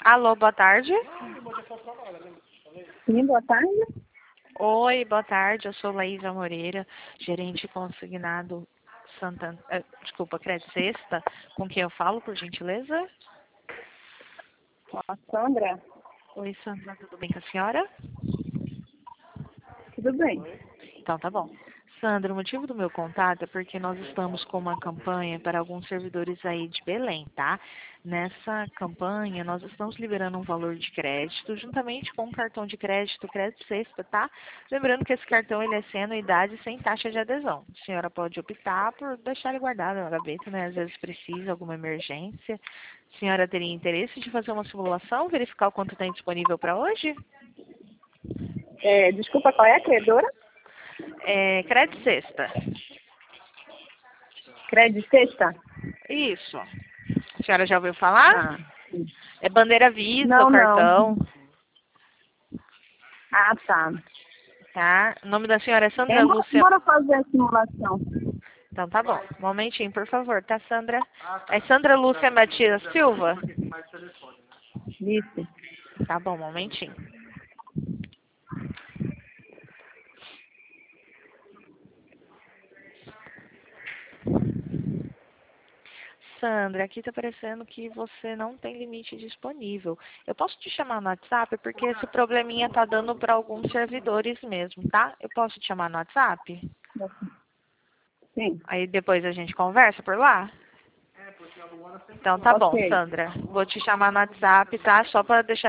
Alô, boa tarde. Sim, boa tarde. Oi, boa tarde. Eu sou Laísa Moreira, gerente consignado Crédito Sexta. Com quem eu falo, por gentileza? Ó, a Sandra, Oi, Sandra, tudo bem com a senhora? tudo bem? Então, tá bom. Sandra, o motivo do meu contato é porque nós estamos com uma campanha para alguns servidores aí de Belém, tá? Nessa campanha, nós estamos liberando um valor de crédito juntamente com um cartão de crédito, Crédito Sexta, tá? Lembrando que esse cartão ele é sem anuidade e sem taxa de adesão. A senhora pode optar por deixar ele guardado na gaveta, né? Às vezes precisa, alguma emergência. A senhora teria interesse de fazer uma simulação, verificar o quanto tem disponível para hoje? Desculpa, qual é a credora? Crédito Sexta. Crédito Sexta? Isso. A senhora já ouviu falar? Ah, sim. É bandeira Visa, o Não, não. cartão, Ah, tá. tá? O nome da senhora é Sandra Lúcia. Bora fazer a simulação. Então tá bom. Um momentinho, por favor, tá, Sandra? É Sandra Lúcia Matias Silva? Isso. Tá bom, um momentinho. Sandra, aqui tá parecendo que você não tem limite disponível. Eu posso te chamar no WhatsApp porque esse probleminha tá dando para alguns servidores mesmo, tá? Eu posso te chamar no WhatsApp? Sim. Aí depois a gente conversa por lá? Então tá bom, Ok. Sandra. Vou te chamar no WhatsApp, tá? Só para deixar